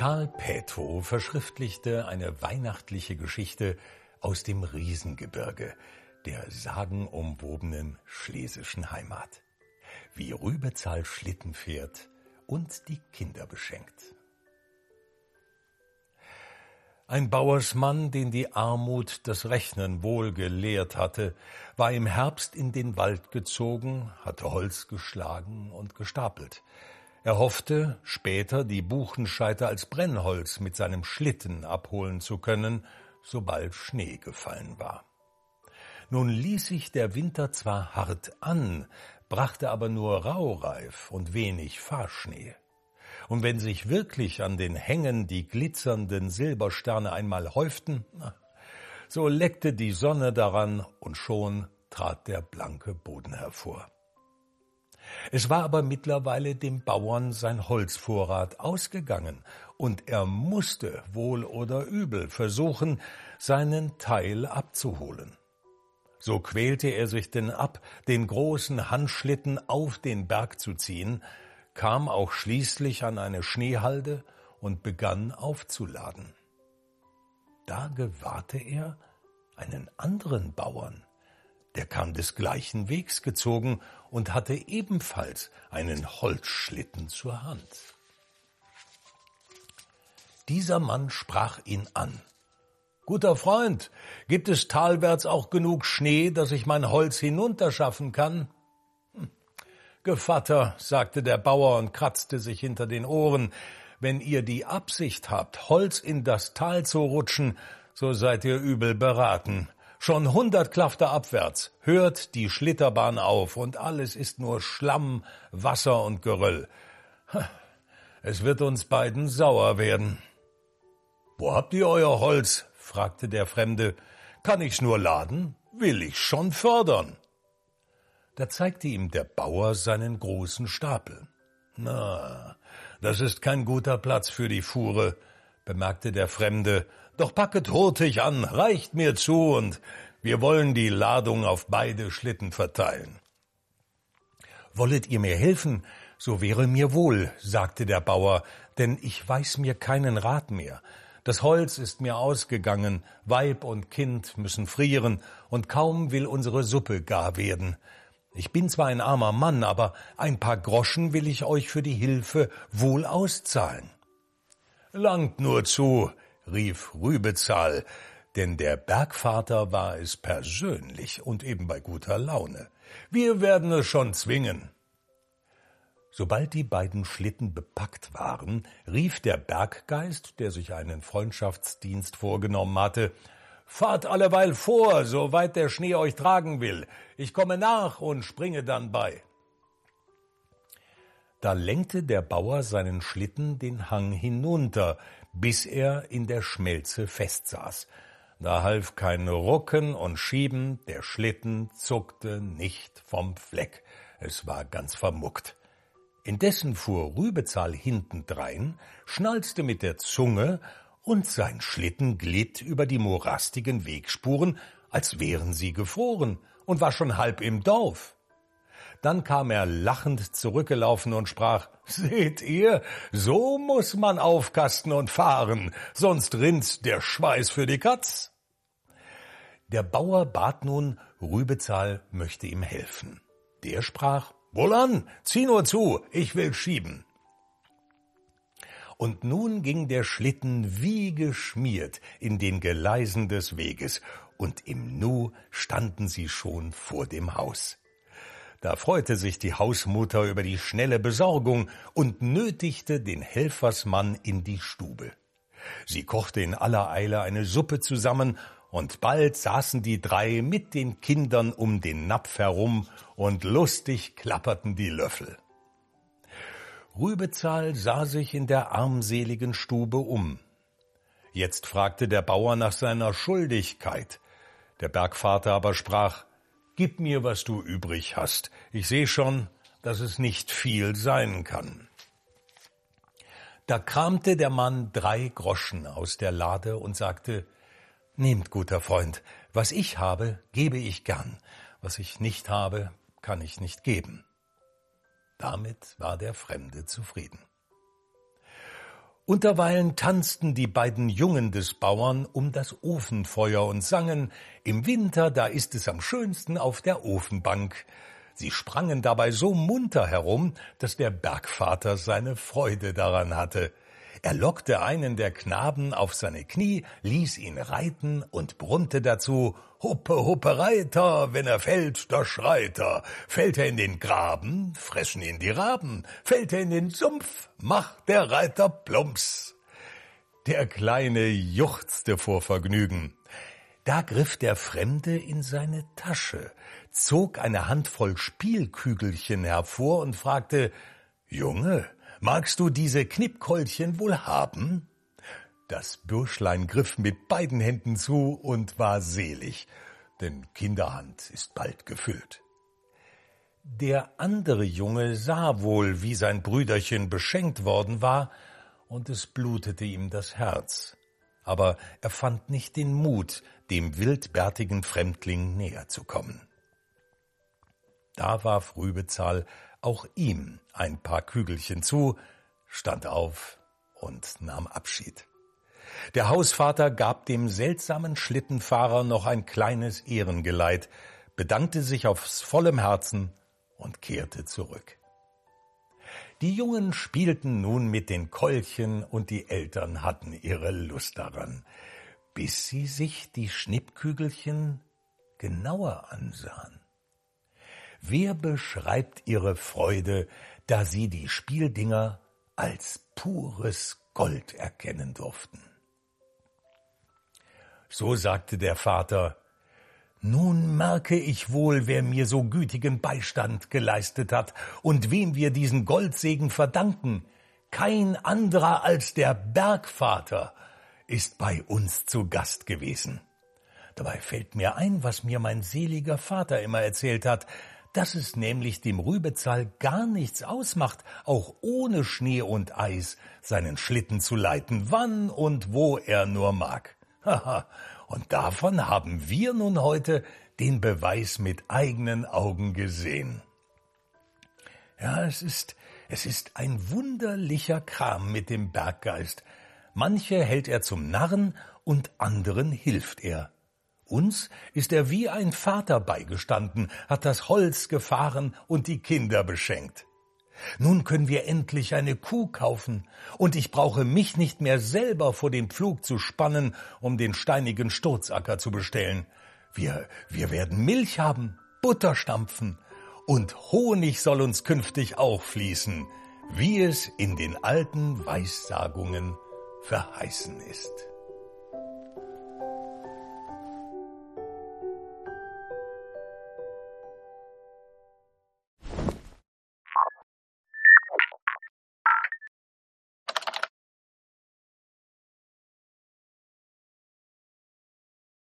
Karl Petro verschriftlichte eine weihnachtliche Geschichte aus dem Riesengebirge, der sagenumwobenen schlesischen Heimat. Wie Rübezahl Schlitten fährt und die Kinder beschenkt. Ein Bauersmann, den die Armut das Rechnen wohl gelehrt hatte, war im Herbst in den Wald gezogen, hatte Holz geschlagen und gestapelt. Er hoffte, später die Buchenscheiter als Brennholz mit seinem Schlitten abholen zu können, sobald Schnee gefallen war. Nun ließ sich der Winter zwar hart an, brachte aber nur Raureif und wenig Fahrschnee. Und wenn sich wirklich an den Hängen die glitzernden Silbersterne einmal häuften, so leckte die Sonne daran und schon trat der blanke Boden hervor. Es war aber mittlerweile dem Bauern sein Holzvorrat ausgegangen, und er musste, wohl oder übel, versuchen, seinen Teil abzuholen. So quälte er sich denn ab, den großen Handschlitten auf den Berg zu ziehen, kam auch schließlich an eine Schneehalde und begann aufzuladen. Da gewahrte er einen anderen Bauern, der kam des gleichen Wegs gezogen und hatte ebenfalls einen Holzschlitten zur Hand. Dieser Mann sprach ihn an. »Guter Freund, gibt es talwärts auch genug Schnee, dass ich mein Holz hinunterschaffen kann?« »Gevatter«, sagte der Bauer und kratzte sich hinter den Ohren, »wenn ihr die Absicht habt, Holz in das Tal zu rutschen, so seid ihr übel beraten. Schon 100 Klafter abwärts hört die Schlitterbahn auf und alles ist nur Schlamm, Wasser und Geröll. Es wird uns beiden sauer werden.« »Wo habt ihr euer Holz?« fragte der Fremde. »Kann ich's nur laden? Will ich schon fördern.« Da zeigte ihm der Bauer seinen großen Stapel. »Na, das ist kein guter Platz für die Fuhre«, bemerkte der Fremde. »Doch packet hurtig an, reicht mir zu, und wir wollen die Ladung auf beide Schlitten verteilen.« »Wollet ihr mir helfen, so wäre mir wohl«, sagte der Bauer, »denn ich weiß mir keinen Rat mehr. Das Holz ist mir ausgegangen, Weib und Kind müssen frieren, und kaum will unsere Suppe gar werden. Ich bin zwar ein armer Mann, aber ein paar Groschen will ich euch für die Hilfe wohl auszahlen.« »Langt nur zu«, rief Rübezahl, denn der Bergvater war es persönlich und eben bei guter Laune. »Wir werden es schon zwingen.« Sobald die beiden Schlitten bepackt waren, rief der Berggeist, der sich einen Freundschaftsdienst vorgenommen hatte, »Fahrt alleweil vor, soweit der Schnee euch tragen will. Ich komme nach und springe dann bei.« Da lenkte der Bauer seinen Schlitten den Hang hinunter, bis er in der Schmelze festsaß. Da half kein Rucken und Schieben, der Schlitten zuckte nicht vom Fleck. Es war ganz vermuckt. Indessen fuhr Rübezahl hintendrein, schnalzte mit der Zunge, und sein Schlitten glitt über die morastigen Wegspuren, als wären sie gefroren, und war schon halb im Dorf. Dann kam er lachend zurückgelaufen und sprach, »Seht ihr, so muß man aufkasten und fahren, sonst rinnt der Schweiß für die Katz.« Der Bauer bat nun, Rübezahl möchte ihm helfen. Der sprach, »Wohlan, zieh nur zu, ich will schieben.« Und nun ging der Schlitten wie geschmiert in den Geleisen des Weges, und im Nu standen sie schon vor dem Haus. Da freute sich die Hausmutter über die schnelle Besorgung und nötigte den Helfersmann in die Stube. Sie kochte in aller Eile eine Suppe zusammen, und bald saßen die drei mit den Kindern um den Napf herum, und lustig klapperten die Löffel. Rübezahl sah sich in der armseligen Stube um. Jetzt fragte der Bauer nach seiner Schuldigkeit. Der Bergvater aber sprach, »Gib mir, was du übrig hast. Ich sehe schon, dass es nicht viel sein kann.« Da kramte der Mann 3 Groschen aus der Lade und sagte, »Nehmt, guter Freund, was ich habe, gebe ich gern. Was ich nicht habe, kann ich nicht geben.« Damit war der Fremde zufrieden. Unterweilen tanzten die beiden Jungen des Bauern um das Ofenfeuer und sangen: »Im Winter, da ist es am schönsten auf der Ofenbank.« Sie sprangen dabei so munter herum, dass der Bergvater seine Freude daran hatte. Er lockte einen der Knaben auf seine Knie, ließ ihn reiten und brummte dazu: »Huppe, Huppe, Reiter, wenn er fällt, da schreit er. Fällt er in den Graben, fressen ihn die Raben. Fällt er in den Sumpf, macht der Reiter plumps.« Der Kleine juchzte vor Vergnügen. Da griff der Fremde in seine Tasche, zog eine Handvoll Spielkügelchen hervor und fragte: »Junge, magst du diese Knippkeulchen wohl haben?« Das Bürschlein griff mit beiden Händen zu und war selig, denn Kinderhand ist bald gefüllt. Der andere Junge sah wohl, wie sein Brüderchen beschenkt worden war, und es blutete ihm das Herz. Aber er fand nicht den Mut, dem wildbärtigen Fremdling näher zu kommen. Da warf Rübezahl auch ihm ein paar Kügelchen zu, stand auf und nahm Abschied. Der Hausvater gab dem seltsamen Schlittenfahrer noch ein kleines Ehrengeleit, bedankte sich aus vollem Herzen und kehrte zurück. Die Jungen spielten nun mit den Keulchen und die Eltern hatten ihre Lust daran, bis sie sich die Schnippkügelchen genauer ansahen. Wer beschreibt ihre Freude, da sie die Spieldinger als pures Gold erkennen durften? So sagte der Vater: »Nun merke ich wohl, wer mir so gütigen Beistand geleistet hat und wem wir diesen Goldsegen verdanken. Kein anderer als der Bergvater ist bei uns zu Gast gewesen. Dabei fällt mir ein, was mir mein seliger Vater immer erzählt hat, dass es nämlich dem Rübezahl gar nichts ausmacht, auch ohne Schnee und Eis seinen Schlitten zu leiten, wann und wo er nur mag. Haha, und davon haben wir nun heute den Beweis mit eigenen Augen gesehen. Ja, es ist ein wunderlicher Kram mit dem Berggeist. Manche hält er zum Narren und anderen hilft er. Uns ist er wie ein Vater beigestanden, hat das Holz gefahren und die Kinder beschenkt. Nun können wir endlich eine Kuh kaufen, und ich brauche mich nicht mehr selber vor den Pflug zu spannen, um den steinigen Sturzacker zu bestellen. Wir werden Milch haben, Butter stampfen, und Honig soll uns künftig auch fließen, wie es in den alten Weissagungen verheißen ist.